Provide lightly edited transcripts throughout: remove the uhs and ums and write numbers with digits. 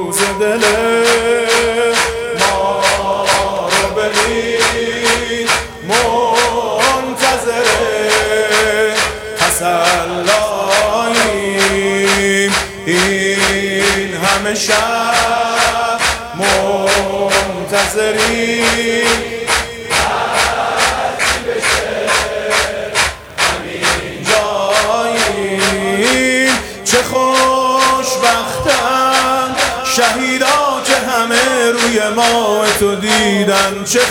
روز دل ما رو ببین منتظر تسلاییم این همه شب منتظریم چه خوشبختن شهیدا که همه روی ما تو دیدن، چه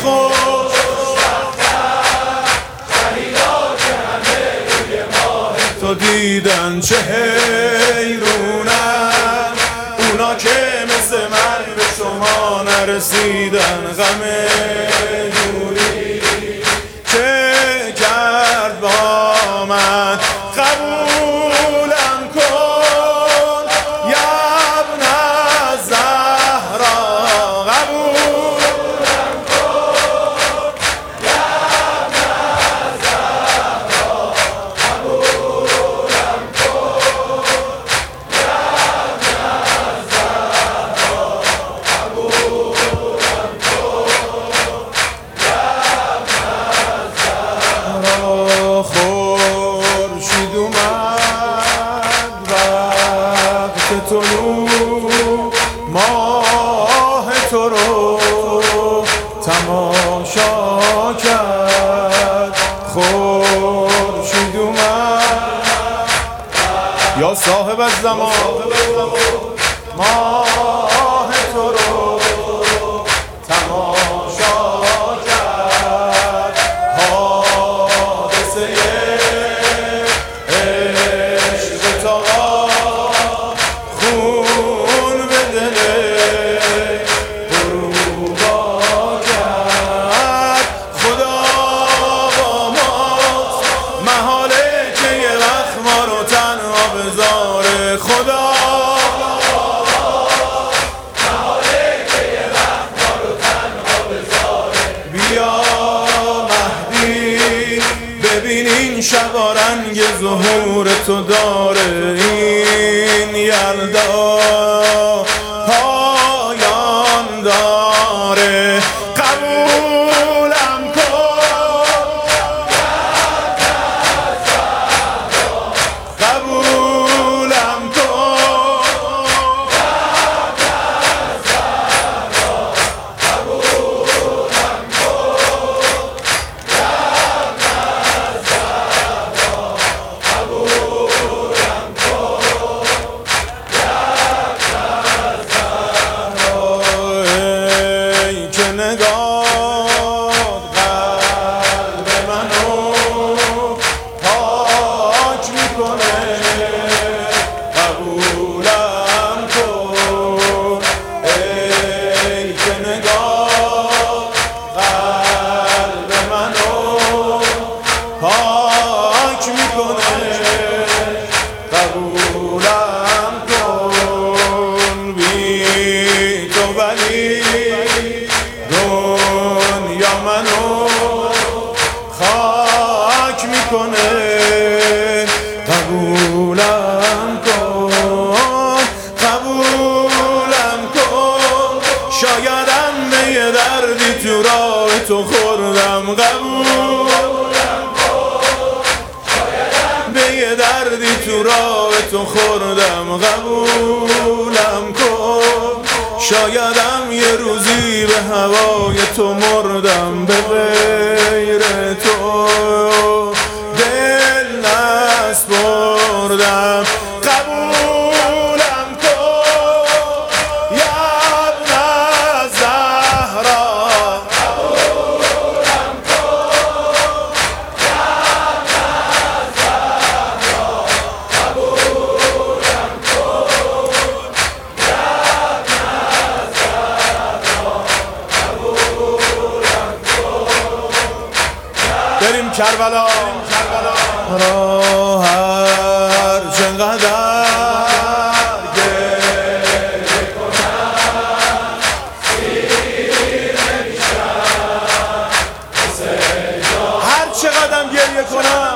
خوشبختن شهیدا که همه روی ما تو دیدن، چه حیرونن اونا که مثل من به شما نرسیدن. غم دوری چه کرد با من، قبولم کن یا ابن الزهرا، قبولم کن یا ابن الزهرا، قبولم کن یا ابن الزهرا، قبولم کن یا ابن الزهرا. خورشید اومد وقت طلوع، ماه تو رو تماشا کرد. خورشید اومد یا صاحب الزمان، ماه تو رو تماشا کرد. حادثه عشق تا خون به دل غروبا کرد. خدا با ماست محاله که یه وقت ما رو تنها بذاره. خدا محاله که یه وقت ما رو تنها بذاره. بیا مهدی ببین این شبا رنگ ظهور تو داره، این یلدا پایان داره. قبولم کن قبولم کن پاک میکنه. قبولم کن بی تو ولی دنیا منو خاک میکنه. قبولم کن قبولم کن، شایدم به یه دردی تو راه تو خوردم. یه دردی تو راه تو خوردم. قبولم کن شایدم یه روزی به هوای تو مردم. به غیر تو دل نسپردم. قبولم کن یا ابن الزهرا، بریم کربلا را هر چقدر گریه کنم سیره میشم، هر چقدر گریه کنم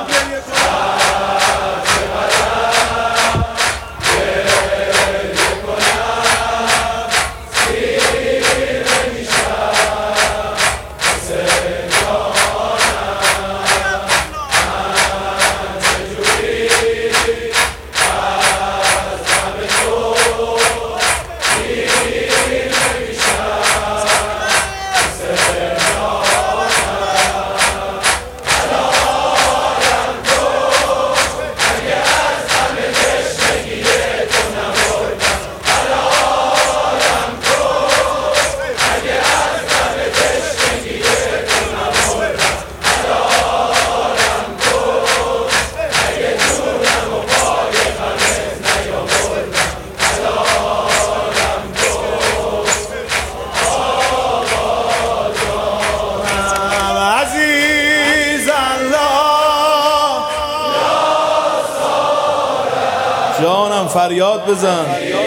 فریاد بزن